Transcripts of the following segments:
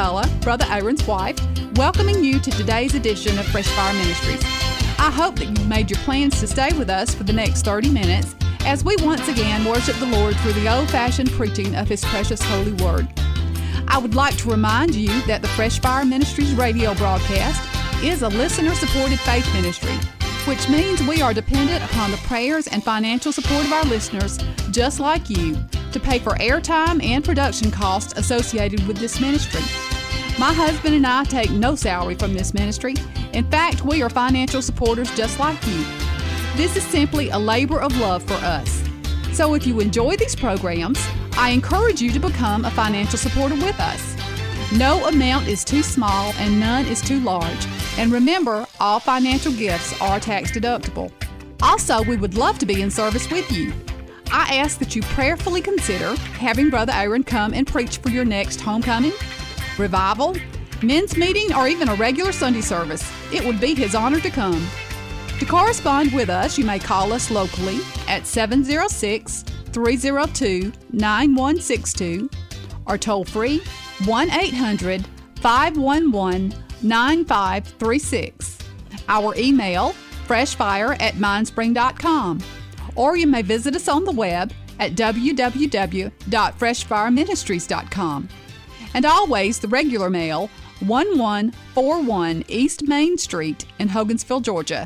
McCullough, Brother Aaron's wife, welcoming you to today's edition of Fresh Fire Ministries. I hope that you've made your plans to stay with us for the next 30 minutes as we once again worship the Lord through the old-fashioned preaching of His precious holy word. I would like to remind you that the Fresh Fire Ministries radio broadcast is a listener-supported faith ministry, which means we are dependent upon the prayers and financial support of our listeners, just like you, to pay for airtime and production costs associated with this ministry. My husband and I take no salary from this ministry. In fact, we are financial supporters just like you. This is simply a labor of love for us. So if you enjoy these programs, I encourage you to become a financial supporter with us. No amount is too small and none is too large. And remember, all financial gifts are tax deductible. Also, we would love to be in service with you. I ask that you prayerfully consider having Brother Aaron come and preach for your next homecoming, revival, men's meeting, or even a regular Sunday service. It would be his honor to come. To correspond with us, you may call us locally at 706-302-9162 or toll free 1-800-511-9536. Our email, freshfire@mindspring.com, or you may visit us on the web at www.freshfireministries.com. And always the regular mail, 1141 East Main Street in Hogansville, Georgia,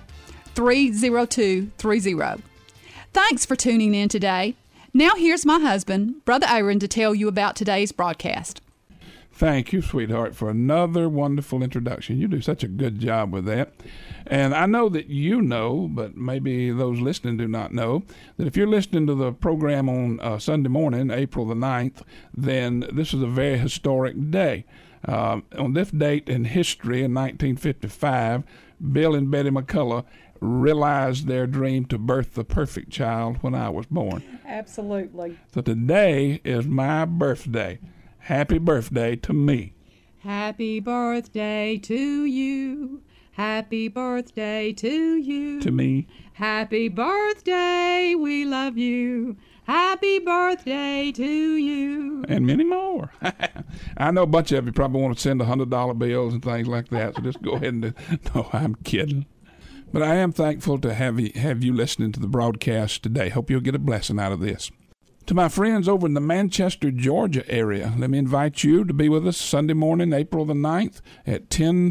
30230. Thanks for tuning in today. Now here's my husband, Brother Aaron, to tell you about today's broadcast. Thank you, sweetheart, for another wonderful introduction. You do such a good job with that. And I know that you know, but maybe those listening do not know, that if you're listening to the program on Sunday morning, April the 9th, then this is a very historic day. On this date in history, in 1955, Bill and Betty McCullough realized their dream to birth the perfect child when I was born. Absolutely. So today is my birthday. Happy birthday to me. Happy birthday to you. Happy birthday to you. To me. Happy birthday, we love you. Happy birthday to you. And many more. I know a bunch of you probably want to send $100 bills and things like that, so just go ahead and no, I'm kidding. But I am thankful to have you listening to the broadcast today. Hope you'll get a blessing out of this. To my friends over in the Manchester, Georgia area, let me invite you to be with us Sunday morning, April the 9th at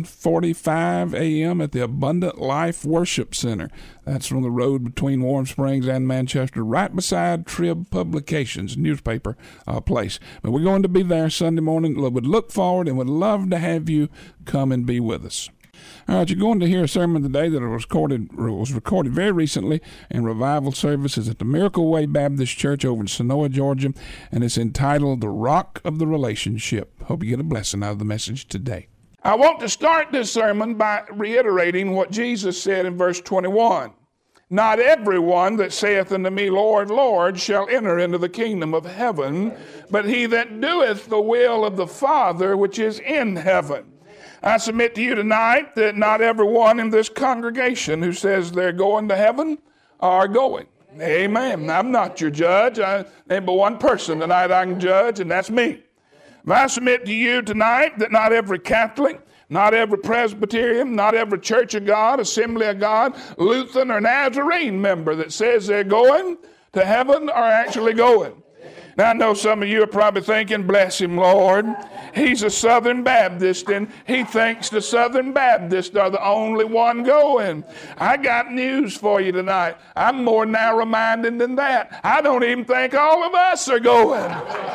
10:45 a.m. at the Abundant Life Worship Center. That's on the road between Warm Springs and Manchester, right beside Trib Publications newspaper place. But we're going to be there Sunday morning. We would look forward and would love to have you come and be with us. All right, you're going to hear a sermon today that was recorded very recently in revival services at the Miracle Way Baptist Church over in Senoia, Georgia, and it's entitled The Rock of the Relationship. Hope you get a blessing out of the message today. I want to start this sermon by reiterating what Jesus said in verse 21. Not everyone that saith unto me, Lord, Lord, shall enter into the kingdom of heaven, but he that doeth the will of the Father which is in heaven. I submit to you tonight that not everyone in this congregation who says they're going to heaven are going. Amen. I'm not your judge. There's but one person tonight I can judge, and that's me. But I submit to you tonight that not every Catholic, not every Presbyterian, not every Church of God, Assembly of God, Lutheran, or Nazarene member that says they're going to heaven are actually going. Now, I know some of you are probably thinking, bless him, Lord. He's a Southern Baptist, and he thinks the Southern Baptists are the only one going. I got news for you tonight. I'm more narrow-minded than that. I don't even think all of us are going.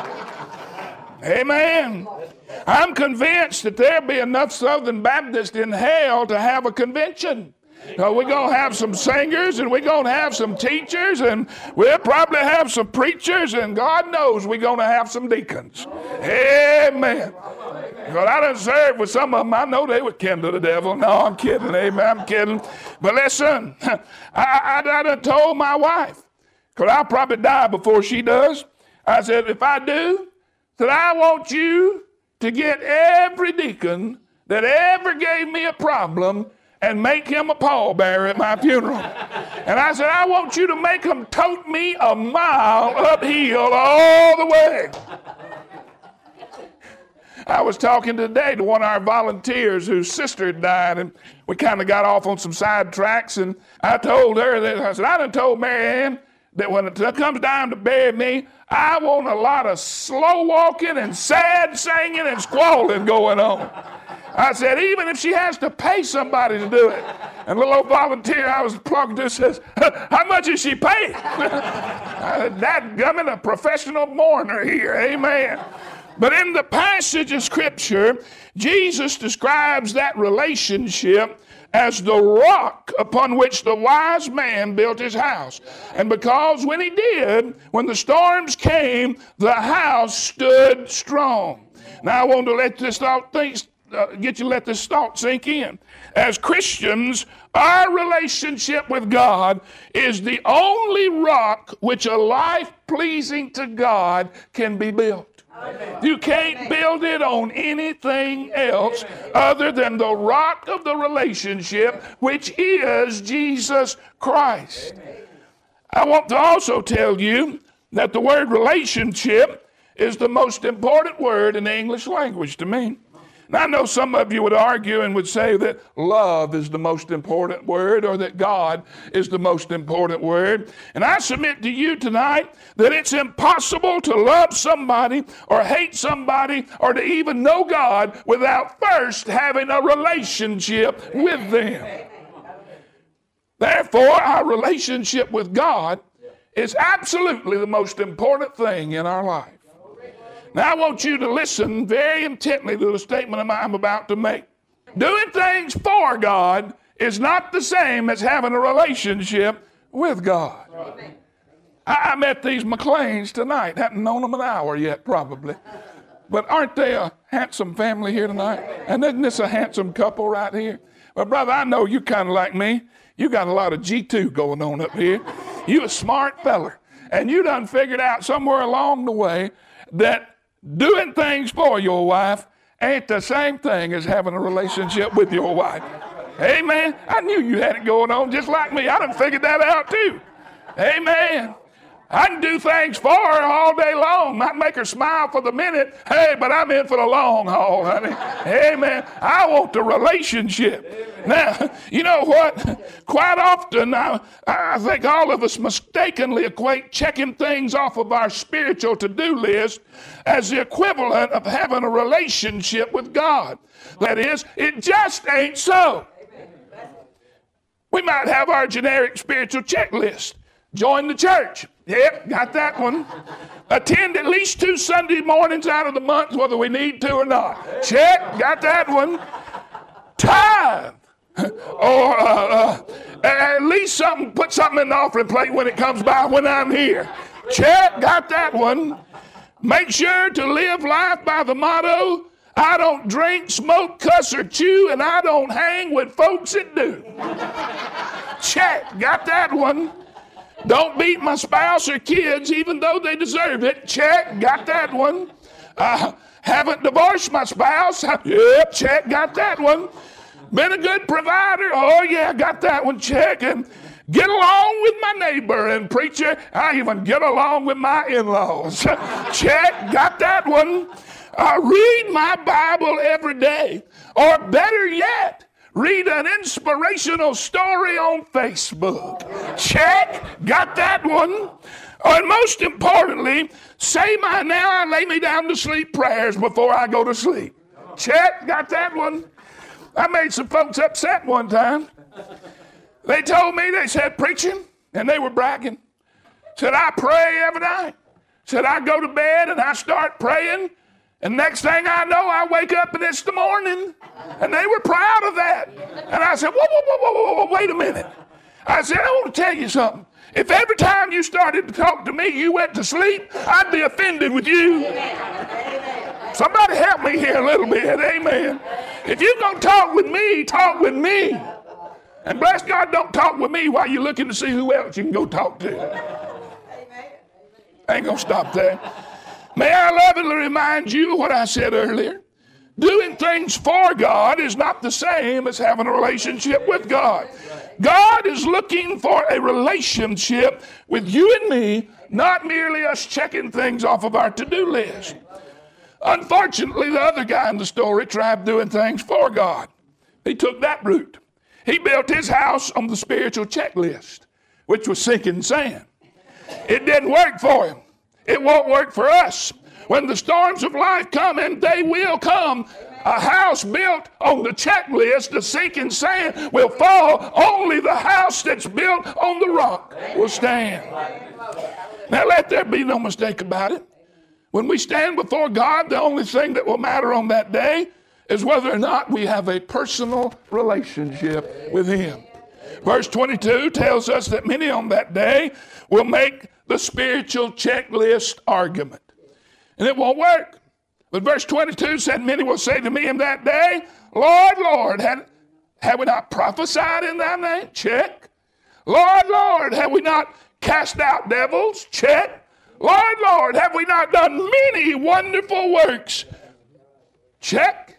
Amen. I'm convinced that there'll be enough Southern Baptists in hell to have a convention. We're going to have some singers, and we're going to have some teachers, and we'll probably have some preachers, and God knows we're going to have some deacons. Amen. Well, I done served with some of them. I know they would kindle the devil. No, I'm kidding. Amen. I'm kidding. But listen, I done told my wife, because I'll probably die before she does. I said, if I do, that I want you to get every deacon that ever gave me a problem and make him a pallbearer at my funeral. And I said, I want you to make him tote me a mile uphill all the way. I was talking today to one of our volunteers whose sister had died, and we kind of got off on some side tracks, and I told her that, I said, I done told Mary Ann that when it comes down to bury me, I want a lot of slow walking and sad singing and squalling going on. I said, even if she has to pay somebody to do it. And the little old volunteer I was talking to says, how much is she paid? Dadgummit, a professional mourner here, amen. But in the passage of Scripture, Jesus describes that relationship as the rock upon which the wise man built his house. And because when he did, when the storms came, the house stood strong. Now I want to let this thought let this thought sink in. As Christians, our relationship with God is the only rock which a life pleasing to God can be built. Amen. You can't build it on anything else other than the rock of the relationship, which is Jesus Christ. Amen. I want to also tell you that the word relationship is the most important word in the English language to me. Now, I know some of you would argue and would say that love is the most important word or that God is the most important word. And I submit to you tonight that it's impossible to love somebody or hate somebody or to even know God without first having a relationship with them. Therefore, our relationship with God is absolutely the most important thing in our life. Now, I want you to listen very intently to the statement I'm about to make. Doing things for God is not the same as having a relationship with God. I met these McLeans tonight. Haven't known them an hour yet, probably. But aren't they a handsome family here tonight? And isn't this a handsome couple right here? Well, brother, I know you kind of like me. You got a lot of G2 going on up here. You a smart feller. And you done figured out somewhere along the way that doing things for your wife ain't the same thing as having a relationship with your wife. Amen. I knew you had it going on just like me. I done figured that out too. Amen. I can do things for her all day long. Might make her smile for the minute. Hey, but I'm in for the long haul, honey. Amen. I want the relationship. Now, you know what? Quite often, I think all of us mistakenly equate checking things off of our spiritual to-do list as the equivalent of having a relationship with God. That is, it just ain't so. We might have our generic spiritual checklist. Join the church. Yep, got that one. Attend at least 2 Sunday mornings out of the month, whether we need to or not. Check, got that one. Tithe. Or at least put something in the offering plate when it comes by when I'm here. Check, got that one. Make sure to live life by the motto, I don't drink, smoke, cuss, or chew, and I don't hang with folks that do. Check, got that one. Don't beat my spouse or kids even though they deserve it. Check, got that one. Haven't divorced my spouse. Yep, check, got that one. Been a good provider. Oh, yeah, got that one. Check. And get along with my neighbor. And preacher, I even get along with my in-laws. Check, got that one. Read my Bible every day. Or better yet, read an inspirational story on Facebook. Check, got that one. And most importantly, say my now I lay me down to sleep prayers before I go to sleep. Check, got that one. I made some folks upset one time. They told me, they said, preaching, and they were bragging. Said, I pray every night. Said, I go to bed and I start praying, and next thing I know, I wake up and it's the morning. And they were proud of that. And I said, whoa, wait a minute. I said, I want to tell you something. If every time you started to talk to me, you went to sleep, I'd be offended with you. Somebody help me here a little bit, amen. If you're going to talk with me, talk with me. And bless God, don't talk with me while you're looking to see who else you can go talk to. I ain't going to stop there. May I lovingly remind you of what I said earlier. Doing things for God is not the same as having a relationship with God. God is looking for a relationship with you and me, not merely us checking things off of our to-do list. Unfortunately, the other guy in the story tried doing things for God. He took that route. He built his house on the spiritual checklist, which was sinking sand. It didn't work for him. It won't work for us. When the storms of life come, and they will come, a house built on the checklist, the sinking sand, will fall. Only the house that's built on the rock will stand. Now, let there be no mistake about it. When we stand before God, the only thing that will matter on that day is whether or not we have a personal relationship with Him. Verse 22 tells us that many on that day will make the spiritual checklist argument. And it won't work. But verse 22 said, many will say to me in that day, Lord, Lord, have we not prophesied in thy name? Check. Lord, Lord, have we not cast out devils? Check. Lord, Lord, have we not done many wonderful works? Check.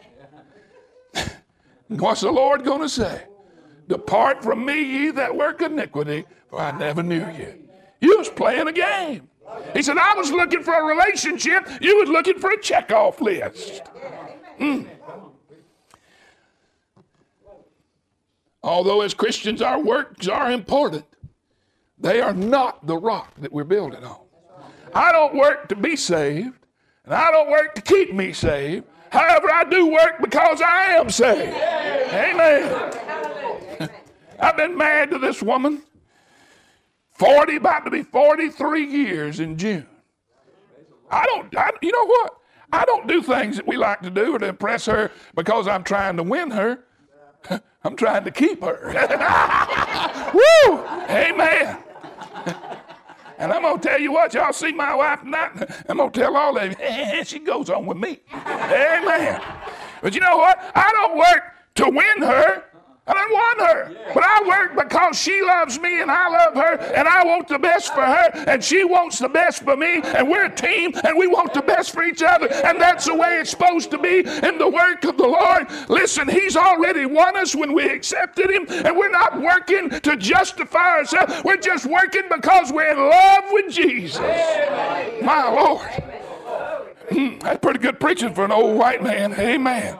What's the Lord going to say? Depart from me, ye that work iniquity, for I never knew you. You was playing a game. He said, I was looking for a relationship. You was looking for a checkoff list. Although as Christians our works are important, they are not the rock that we're building on. I don't work to be saved, and I don't work to keep me saved. However, I do work because I am saved. Amen. I've been married to this woman about to be 43 years in June. You know what? I don't do things that we like to do or to impress her because I'm trying to win her. I'm trying to keep her. Woo! Amen. And I'm going to tell you what, y'all see my wife tonight, I'm going to tell all of you, she goes on with me. Amen. But you know what? I don't work to win her. I don't want her. But I work because she loves me and I love her and I want the best for her and she wants the best for me and we're a team and we want the best for each other and that's the way it's supposed to be in the work of the Lord. Listen, He's already won us when we accepted Him and we're not working to justify ourselves. We're just working because we're in love with Jesus. My Lord. That's pretty good preaching for an old white man. Amen.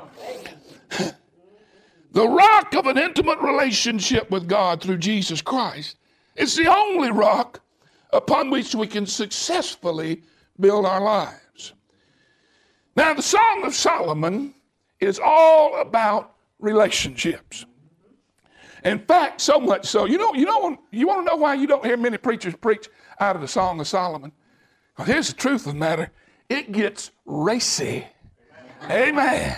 The rock of an intimate relationship with God through Jesus Christ is the only rock upon which we can successfully build our lives. Now, the Song of Solomon is all about relationships. In fact, so much so, you want to know why you don't hear many preachers preach out of the Song of Solomon? Well, here's the truth of the matter. It gets racy. Amen.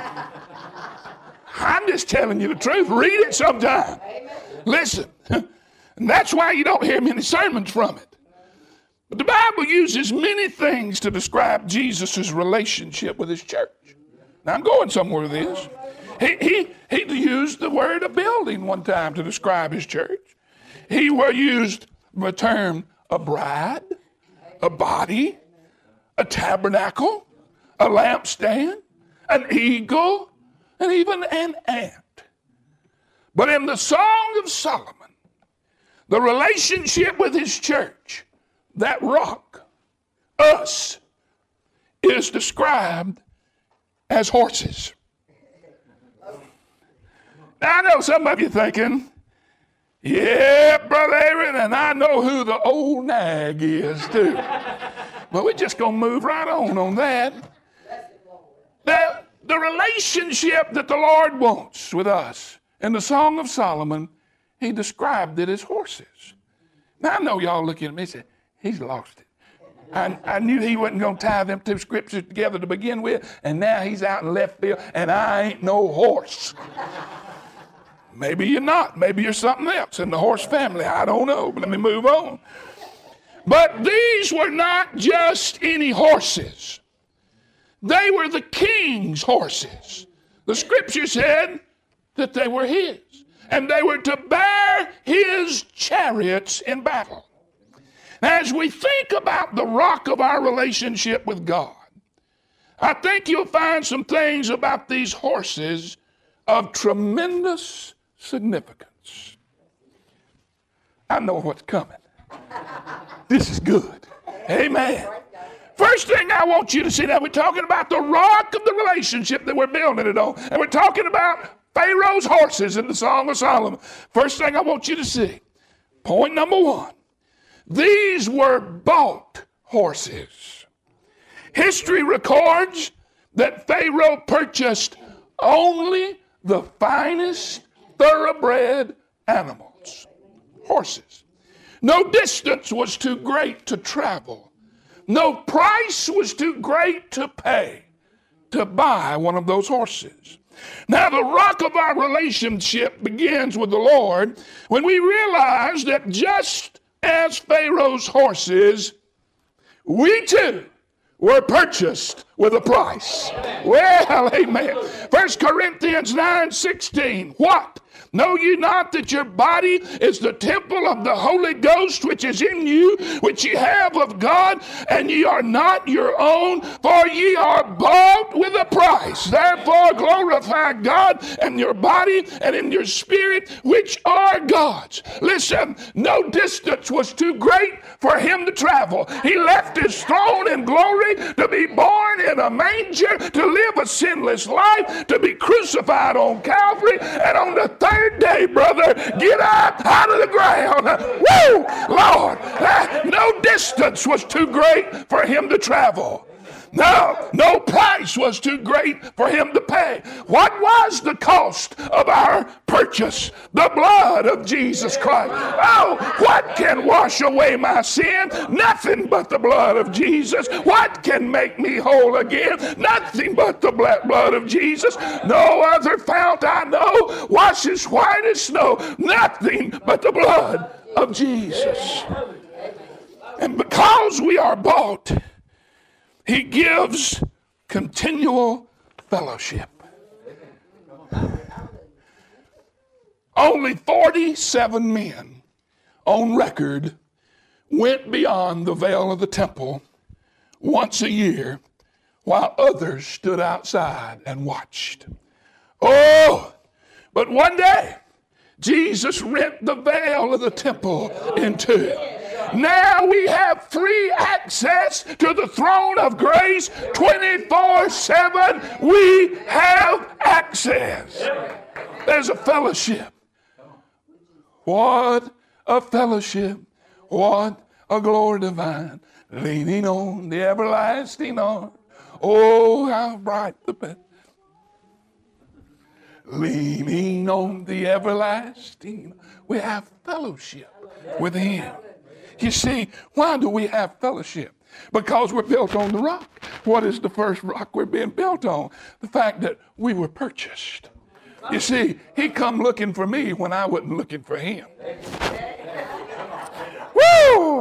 I'm just telling you the truth. Read it sometime. Amen. Listen. And that's why you don't hear many sermons from it. But the Bible uses many things to describe Jesus' relationship with His church. Now, I'm going somewhere with this. He used the word a building one time to describe His church. He used the term a bride, a body, a tabernacle, a lampstand, an eagle, and even an ant. But in the Song of Solomon, the relationship with His church, that rock, us, is described as horses. Now, I know some of you thinking, yeah, Brother Aaron, and I know who the old nag is too. But we're just going to move right on that. The relationship that the Lord wants with us in the Song of Solomon, He described it as horses. Now, I know y'all looking at me and say, he's lost it. I knew he wasn't going to tie them two scriptures together to begin with, and now he's out in left field, and I ain't no horse. Maybe you're not. Maybe you're something else in the horse family. I don't know, but let me move on. But these were not just any horses. They were the king's horses. The scripture said that they were his, and they were to bear his chariots in battle. As we think about the rock of our relationship with God, I think you'll find some things about these horses of tremendous significance. I know what's coming. This is good. Amen. First thing I want you to see, now we're talking about the rock of the relationship that we're building it on. And we're talking about Pharaoh's horses in the Song of Solomon. First thing I want you to see, point number one, these were bought horses. History records that Pharaoh purchased only the finest thoroughbred animals, horses. No distance was too great to travel. No price was too great to pay to buy one of those horses. Now, the rock of our relationship begins with the Lord when we realize that just as Pharaoh's horses, we too were purchased with a price. Well, amen. 1 Corinthians 9:16. What? Know ye not that your body is the temple of the Holy Ghost which is in you, which ye have of God, and ye are not your own, for ye are bought with a price. Therefore glorify God in your body and in your spirit, which are God's. Listen, no distance was too great for him to travel. He left his throne in glory to be born in a manger, to live a sinless life, to be crucified on Calvary, and on the third day, brother, get up out of the ground. Woo! Lord, no distance was too great for him to travel. No price was too great for him to pay. What was the cost of our purchase? The blood of Jesus Christ. Oh, what can wash away my sin? Nothing but the blood of Jesus. What can make me whole again? Nothing but the blood of Jesus. No other fount I know washes white as snow. Nothing but the blood of Jesus. And because we are bought, he gives continual fellowship. Only 47 men on record went beyond the veil of the temple once a year, while others stood outside and watched. Oh, but one day, Jesus rent the veil of the temple in two. Now we have free access to the throne of grace 24/7. We have access. There's a fellowship. What a fellowship. What a glory divine. Leaning on the everlasting arm. Oh, how bright the bed. Leaning on the everlasting. We have fellowship with him. You see, why do we have fellowship? Because we're built on the rock. What is the first rock we're being built on? The fact that we were purchased. You see, he come looking for me when I wasn't looking for him. Woo!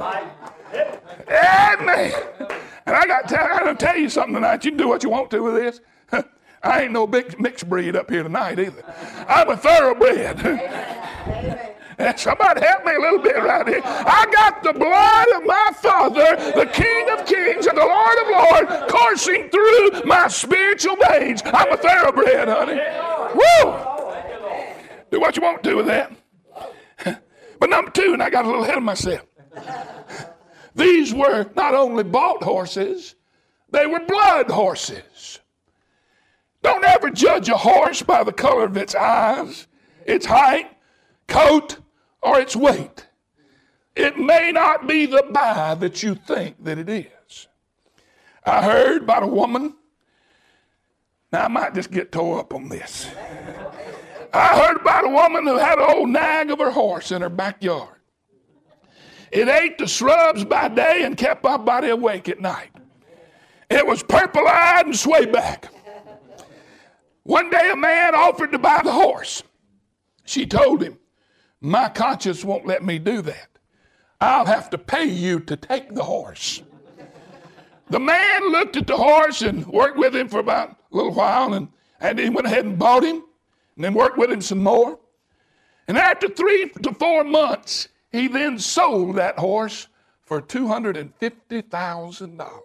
Amen. And I got to tell you something tonight. You can do what you want to with this. I ain't no big mixed breed up here tonight either. I'm a thoroughbred. Somebody help me a little bit right here. I got the blood of my Father, the King of Kings and the Lord of Lords, coursing through my spiritual veins. I'm a thoroughbred, honey. Woo! Do what you want to with that. But number two, and I got a little ahead of myself. These were not only bought horses, they were blood horses. Don't ever judge a horse by the color of its eyes, its height, coat, or its weight. It may not be the buy that you think that it is. I heard about a woman. Now I might just get tore up on this. I heard about a woman who had an old nag of her horse in her backyard. It ate the shrubs by day and kept our body awake at night. It was purple-eyed and swayback. One day a man offered to buy the horse. She told him, my conscience won't let me do that. I'll have to pay you to take the horse. The man looked at the horse and worked with him for about a little while, and he went ahead and bought him, and then worked with him some more. And after 3 to 4 months, he then sold that horse for $250,000.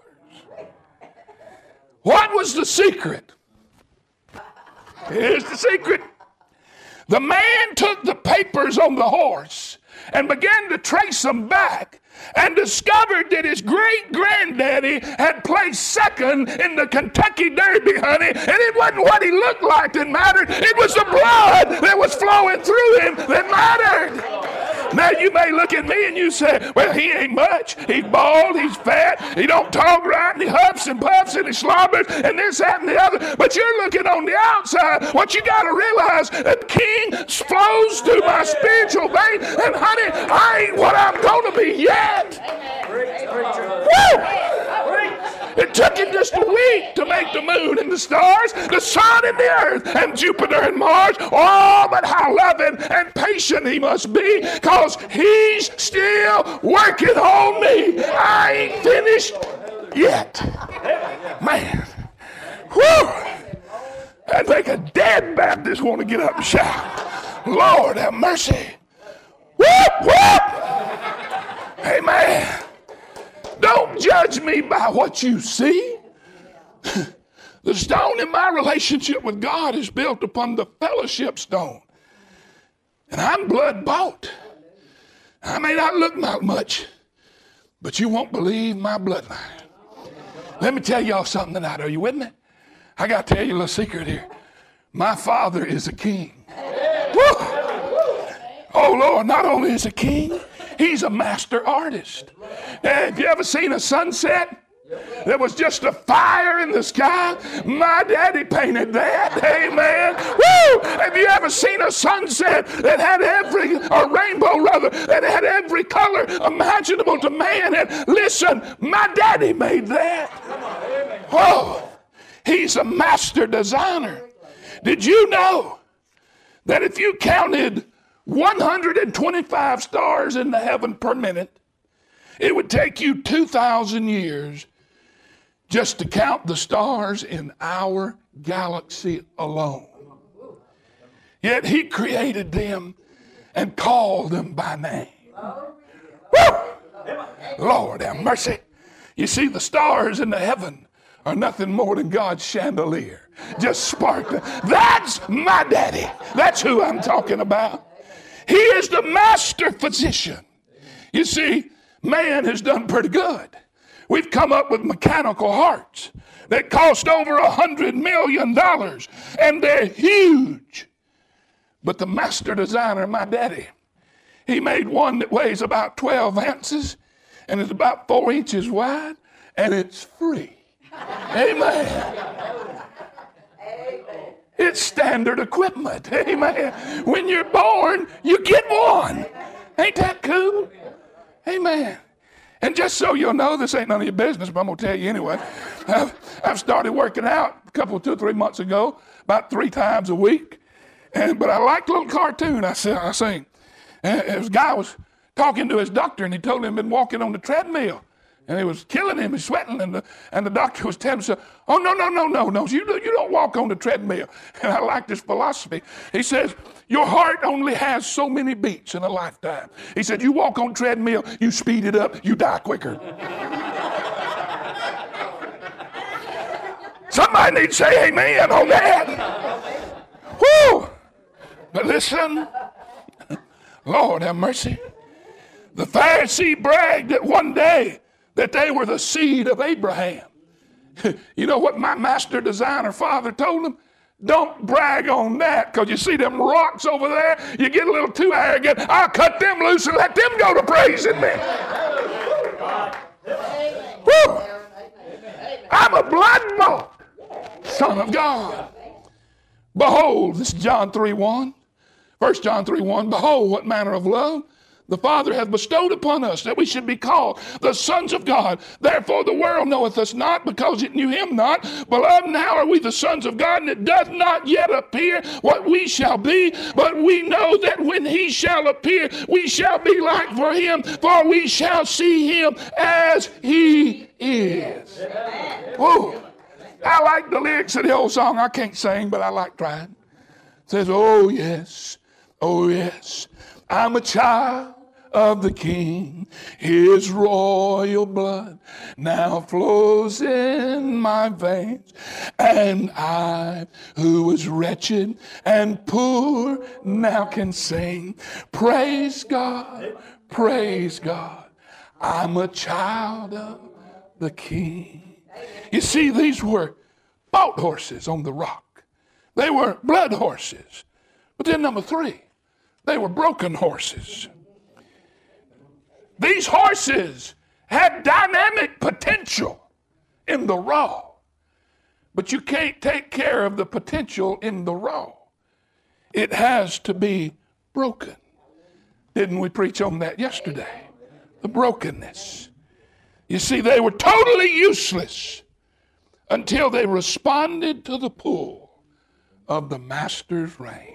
What was the secret? Here's the secret. The man took the papers on the horse and began to trace them back and discovered that his great-granddaddy had placed second in the Kentucky Derby, honey, and it wasn't what he looked like that mattered. It was the blood that was flowing through him that mattered. Now, you may look at me and you say, well, he ain't much. He's bald, he's fat, he don't talk right, and he huffs and puffs and he slobbers and this, that, and the other. But you're looking on the outside. What you got to realize, that King flows through my spiritual vein, and honey, I ain't what I'm going to be yet. Woo! It took him just a week to make the moon and the stars, the sun and the earth, and Jupiter and Mars. Oh, but how loving and patient he must be, because he's still working on me. I ain't finished yet. Man. Whew. I'd make a dead Baptist want to get up and shout, Lord have mercy. Whoop, whoop. Amen. Don't judge me by what you see. The stone in my relationship with God is built upon the fellowship stone. And I'm blood bought. I may not look like much, but you won't believe my bloodline. Let me tell y'all something tonight. Are you with me? I got to tell you a little secret here. My father is a king. Woo! Oh, Lord, not only is he a king, he's a master artist. Have you ever seen a sunset? There was just a fire in the sky. My daddy painted that. Amen. Woo! Have you ever seen a sunset that had a rainbow rather, that had every color imaginable to man? And listen, my daddy made that. Oh, he's a master designer. Did you know that if you counted 125 stars in the heaven per minute, it would take you 2,000 years just to count the stars in our galaxy alone? Yet he created them and called them by name. Woo! Lord have mercy. You see, the stars in the heaven are nothing more than God's chandelier, just sparkling. That's my daddy. That's who I'm talking about. He is the master physician. You see, man has done pretty good. We've come up with mechanical hearts that cost over $100 million, and they're huge. But the master designer, my daddy, he made one that weighs about 12 ounces and is about 4 inches wide, and it's free. Amen. It's standard equipment. Amen. When you're born, you get one. Ain't that cool? Amen. And just so you'll know, this ain't none of your business, but I'm going to tell you anyway. I've started working out a couple, 2 or 3 months ago, about 3 times a week. But I like a little cartoon I sing. And this guy was talking to his doctor, and he told him he'd been walking on the treadmill. And it was killing him, he's sweating, and the doctor was telling him, oh, no, you don't walk on the treadmill. And I like this philosophy. He says, your heart only has so many beats in a lifetime. He said, you walk on treadmill, you speed it up, you die quicker. Somebody needs to say amen on that. Woo! But listen, Lord have mercy. The Pharisee bragged that one day that they were the seed of Abraham. You know what my master designer father told him? Don't brag on that, because you see them rocks over there, you get a little too arrogant. I'll cut them loose and let them go to praising me. Woo! I'm a blood-bought son of God. Behold, this is John 3:1. 1 John 3:1. Behold, what manner of love the Father hath bestowed upon us, that we should be called the sons of God. Therefore the world knoweth us not, because it knew him not. Beloved, now are we the sons of God, and it doth not yet appear what we shall be. But we know that when he shall appear, we shall be like for him, for we shall see him as he is. Whoa. I like the lyrics of the old song. I can't sing, but I like trying. It says, oh yes, I'm a child of the King. His royal blood now flows in my veins, and I, who was wretched and poor, now can sing, praise God, praise God. I'm a child of the King. You see, these were boat horses on the rock. They were blood horses. But then number 3, they were broken horses. These horses had dynamic potential in the raw, but you can't take care of the potential in the raw. It has to be broken. Didn't we preach on that yesterday? The brokenness. You see, they were totally useless until they responded to the pull of the Master's reins.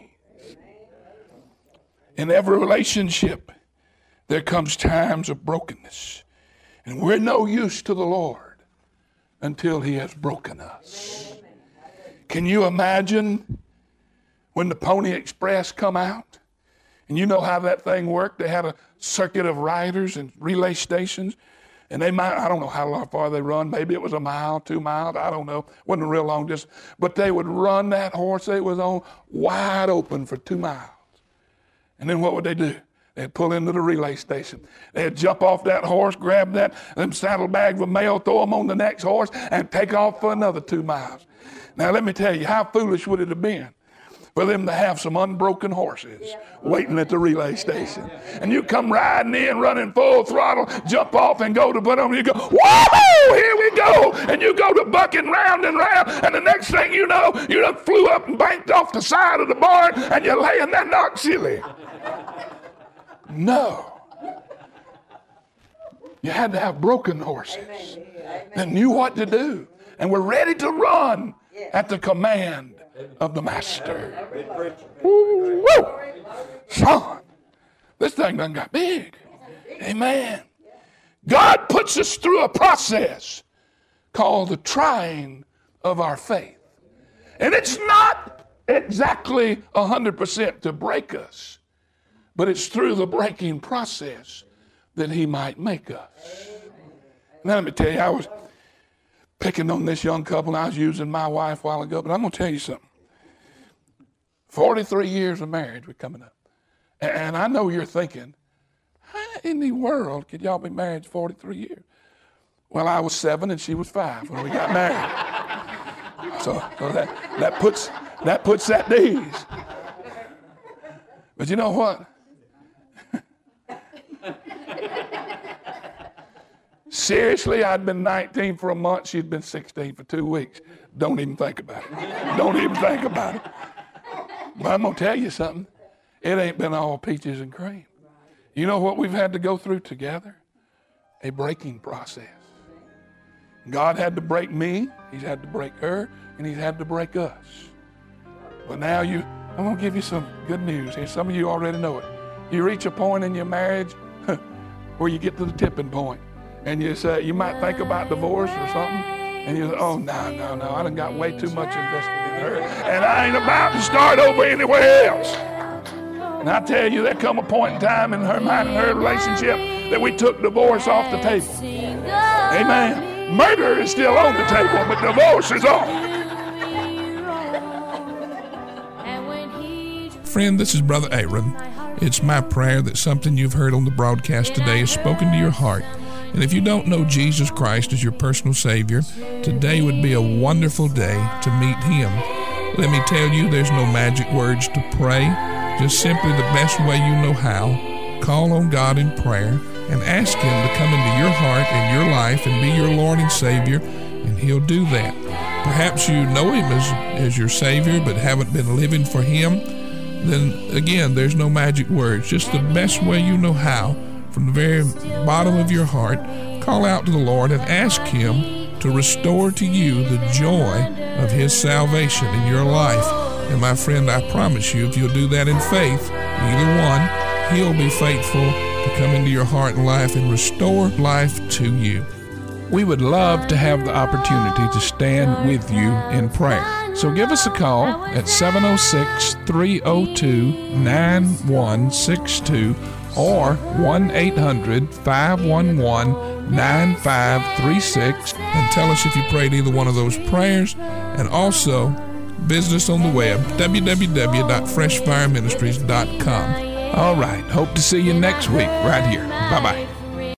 In every relationship, there comes times of brokenness. And we're no use to the Lord until he has broken us. Can you imagine when the Pony Express come out? And you know how that thing worked. They had a circuit of riders and relay stations. And they might, I don't know how far they run. Maybe it was a mile, 2 miles. I don't know. Wasn't a real long distance. But they would run that horse they was on wide open for 2 miles. And then what would they do? They'd pull into the relay station. They'd jump off that horse, grab them saddlebags of mail, throw them on the next horse, and take off for another 2 miles. Now, let me tell you, how foolish would it have been for them to have some unbroken horses waiting at the relay station? And you come riding in, running full throttle, jump off and go to put on, and you go, whoa, here we go. And you go to bucking round and round, and the next thing you know, you done flew up and banked off the side of the barn, and you're laying there knock silly. No. You had to have broken horses that knew what to do and were ready to run at the command of the Master. Woo! Son, this thing done got big. Amen. God puts us through a process called the trying of our faith. And it's not exactly 100% to break us, but it's through the breaking process that he might make us. Now let me tell you, I was picking on this young couple, and I was using my wife a while ago, but I'm going to tell you something. 43 years of marriage were coming up. And I know you're thinking, how in the world could y'all be married 43 years? Well, I was 7 and she was 5 when we got married. So that puts that to ease. But you know what? Seriously, I'd been 19 for a month. She'd been 16 for 2 weeks. Don't even think about it. Don't even think about it. But I'm going to tell you something. It ain't been all peaches and cream. You know what we've had to go through together? A breaking process. God had to break me. He's had to break her. And he's had to break us. But now I'm going to give you some good news here. Some of you already know it. You reach a point in your marriage where you get to the tipping point. And you say, you might think about divorce or something. And you say, oh, no. I done got way too much invested in her. And I ain't about to start over anywhere else. And I tell you, there come a point in time in her mind and her relationship that we took divorce off the table. Amen. Murder is still on the table, but divorce is off. Friend, this is Brother Aaron. It's my prayer that something you've heard on the broadcast today has spoken to your heart. And if you don't know Jesus Christ as your personal Savior, today would be a wonderful day to meet Him. Let me tell you, there's no magic words to pray. Just simply the best way you know how. Call on God in prayer and ask Him to come into your heart and your life and be your Lord and Savior, and He'll do that. Perhaps you know Him as your Savior but haven't been living for Him. Then again, there's no magic words. Just the best way you know how. From the very bottom of your heart, call out to the Lord and ask Him to restore to you the joy of His salvation in your life. And my friend, I promise you, if you'll do that in faith, either one, He'll be faithful to come into your heart and life and restore life to you. We would love to have the opportunity to stand with you in prayer. So give us a call at 706-302-9162 or 1-800-511-9536. And tell us if you prayed either one of those prayers. And also, visit us on the web, www.freshfireministries.com. All right. Hope to see you next week right here. Bye-bye.